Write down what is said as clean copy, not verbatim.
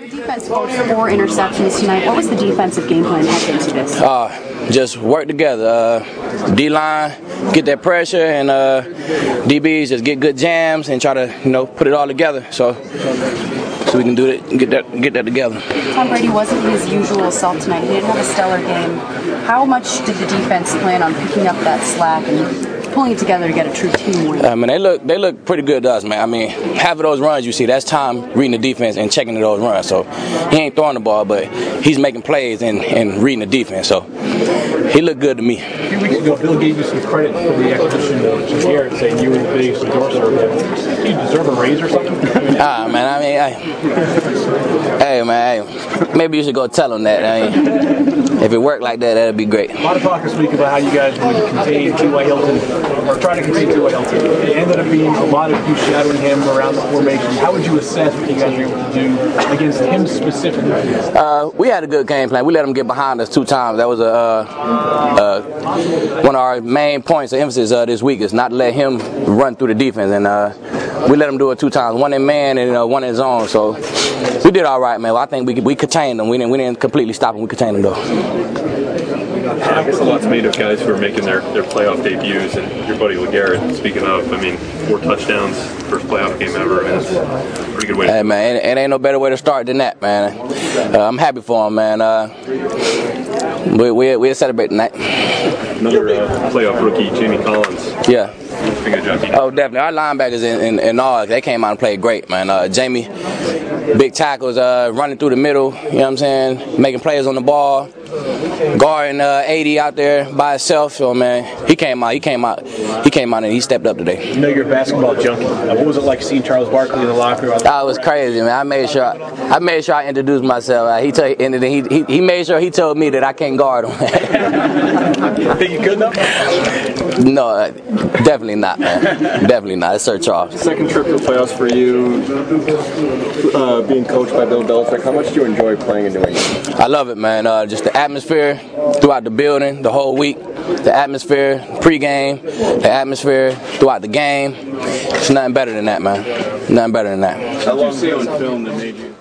The defense scored 4 interceptions tonight. What was the defensive game plan heading into this? Just work together. D-line, get that pressure, and DBs just get good jams and try to, put it all together. So we can do it and get that together. Tom Brady wasn't his usual self tonight. He didn't have a stellar game. How much did the defense plan on picking up that slack and pulling it together to get a true team win? They look pretty good to us, man. I mean, half of those runs you see, that's Tom reading the defense and checking those runs. So he ain't throwing the ball, but he's making plays and reading the defense. So he looked good to me. A few weeks ago, Bill gave you some credit for the acquisition of Jair, saying you were the biggest endorser of him. Do you deserve a raise or something? Maybe you should go tell him that. If it worked like that, that'd be great. A lot of talk this week about how you guys would contain T.Y. Hilton, or try to contain T.Y. Hilton. It ended up being a lot of you shadowing him around the formation. How would you assess what you guys were able to do against him specifically? We had a good game plan. We let him get behind us 2 times. That was one of our main points of emphasis this week is not to let him run through the defense. And we let him do it 2 times, one in man and one in zone. So we did all right, man. Well, I think we contained them. We didn't completely stop them. We contained them, though. I guess a lot's made of guys who are making their playoff debuts, and your buddy LeGarrette, speaking of, 4 touchdowns, first playoff game ever, and it's a pretty good way to man, it ain't no better way to start than that, man. I'm happy for him, man. We'll celebrate tonight. Another playoff rookie, Jamie Collins. Yeah. Good job. Oh, definitely. Our linebackers in all, they came out and played great, man. Jamie, big tackles, running through the middle, you know what I'm saying, making plays on the ball, guarding 80 out there by himself. So, man, he came out and he stepped up today. You know you're a basketball junkie. What was it like seeing Charles Barkley in the locker room? It was crazy, man. I made sure I introduced myself. He made sure he told me that I can't guard him. Think you could, though? No, definitely not, man. Definitely not. It's Sir Charles. Second trip to the playoffs for you, being coached by Bill Belichick. How much do you enjoy playing in New England? I love it, man. Just the atmosphere throughout the building, the whole week. The atmosphere pregame, the atmosphere throughout the game. It's nothing better than that, man. Nothing better than that. How long did you see on film that made you?